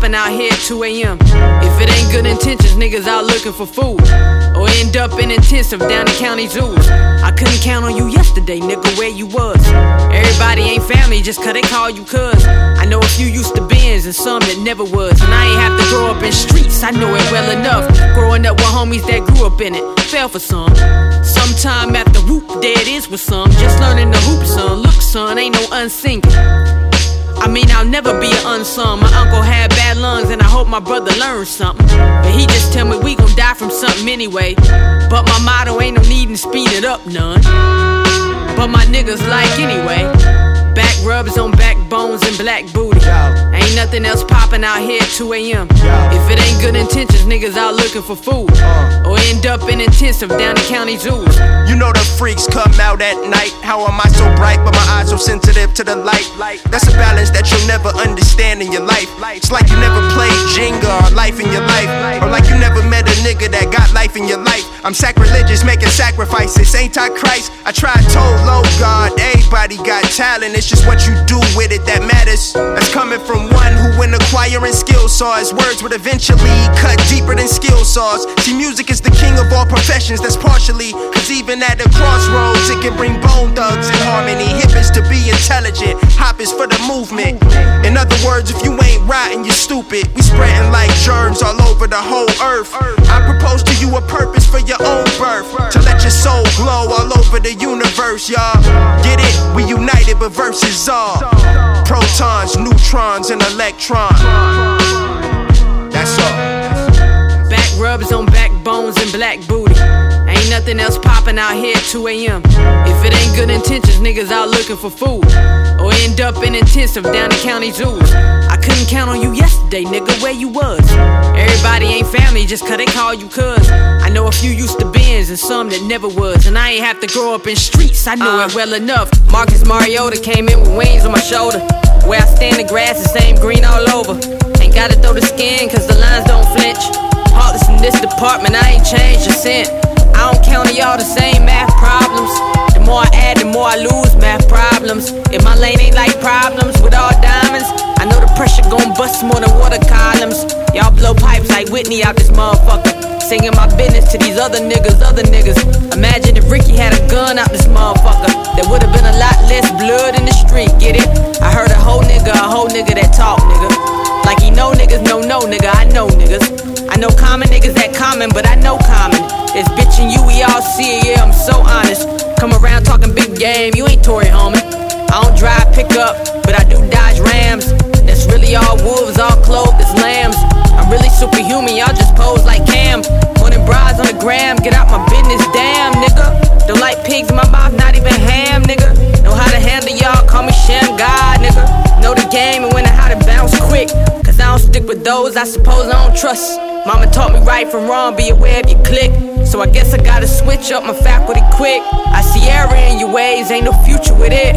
popping out here at 2 a.m. If it ain't good intentions, niggas out looking for food, or end up in intensive down the county zoos. I couldn't count on you yesterday, nigga, where you was. Everybody ain't family just cause they call you cuz. I know a few used to bins and some that never was. And I ain't have to grow up in streets, I know it well enough. Growing up with homies that grew up in it, fell for some. Sometime after whoop, there it is with some. Just learning the hoop, son. Look, son, ain't no unsinging. I mean, I'll never be an unsung. My uncle had bad lungs and I hope my brother learns something. But he just tell me we gon' die from something anyway. But my motto ain't no need to speed it up none. But my niggas like anyway. Back rubs on backbones and black booty. Ain't nothing else popping out here at 2 a.m. If it ain't good intentions, niggas out looking for food, or end up in intensive down the county zoos. You know the freaks come out at night. How am I so bright, but my eyes so sensitive to the light? That's a balance that you'll never understand in your life. It's like you never played Jenga or life in your life, or like you never met a nigga that got life in your life. I'm sacrilegious, making sacrifices. Ain't I Christ? I tried told low God, everybody got talent. It's just what you do with it that matters. That's coming from one who when acquiring skill saw his words would eventually cut deeper than skill saws. See, music is the king of all professions, that's partially, cause even at the crossroads it can bring bone thugs in harmony. Hip is to be intelligent, hop is for the movement. In other words, if you ain't riding, you're stupid. We spreading like germs all over the whole earth. I propose to you a purpose for your own birth, to let your soul glow all over the universe, y'all. Get it? We united, but verses are protons, neutrons, and electrons. That's all. Back rubs on backbones and black booty. Ain't nothing else popping out here at 2 a.m. If it ain't good intentions, niggas out looking for food, or end up in intensive down the county zoos. I couldn't count on you yesterday, nigga, where you was. Everybody ain't family just cause they call you cuz. I know a few used to bins and some that never was. And I ain't have to grow up in streets, I know it well enough. Marcus Mariota came in with wings on my shoulder. Where I stand, the grass the same green all over. Ain't gotta throw the skin cause the lines don't flinch. Heartless in this department, I ain't changed a cent. I don't count on y'all the same math problems. The more I add, the more I lose math problems. If my lane ain't like problems with all diamonds, I know the pressure gon' bust more than water columns. Y'all blow pipes like Whitney out this motherfucker, singing my business to these other niggas. Imagine if Ricky had a gun out this motherfucker, there would've been a lot less blood in the street, get it? I heard a whole nigga that talk, nigga. Like he know niggas, no, nigga, I know niggas. I know common niggas that common, but I know common. It's bitch and you, we all see it, yeah, I'm so honest. Come around talking big game, you ain't Tory homie. I don't drive pickup, but I do Dodge Rams. That's really all wolves, all clothed as lambs. I'm really superhuman, y'all just pose like Cam. Morning bras on the gram, get out my business, damn, nigga. Don't like pigs in my mouth, not even ham, nigga. Know how to handle y'all, call me Shem God, nigga. Know the game and when and how to bounce quick, cause I don't stick with those I suppose I don't trust. Mama taught me right from wrong, be aware of your click. So I guess I gotta switch up my faculty quick. I see error in your ways, ain't no future with it.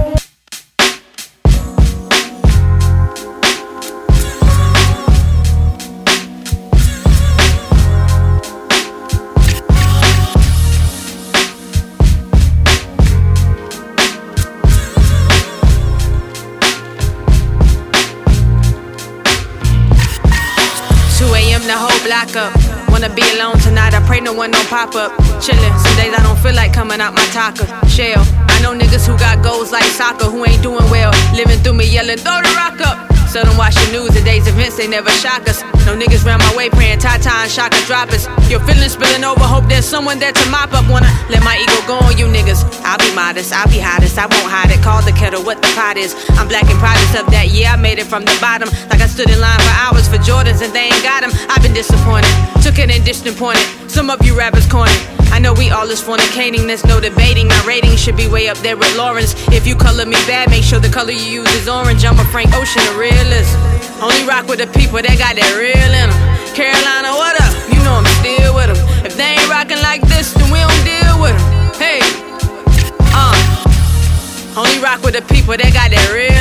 2 a.m. the whole block up. Wanna be alone tonight, I pray no one don't pop up. Chillin', some days I don't feel like coming out my taco shell. I know niggas who got goals like soccer who ain't doing well, living through me yelling, throw the rock up. Seldom watch the news, today's events, they never shock us. No niggas round my way praying Tata and Shaka drop us. Your feelings spilling over, hope there's someone there to mop up. Wanna let my ego go on you niggas. I'll be modest, I'll be hottest, I won't hide it. Call the kettle what the pot is. I'm black and proud of that, yeah, I made it from the bottom. Like I stood in line for hours for Jordans and they ain't got them. I've been disappointed, took it and disappointed. Some of you rappers corny. I know we all is fornicating, there's no debating. My rating should be way up there with Lawrence. If you color me bad, make sure the color you use is orange. I'm a Frank Ocean, a realist. Only rock with the people that got that real in them. Carolina, what up? You know I'm still with them. If they ain't rocking like this, then we don't deal with them. Hey, only rock with the people that got that real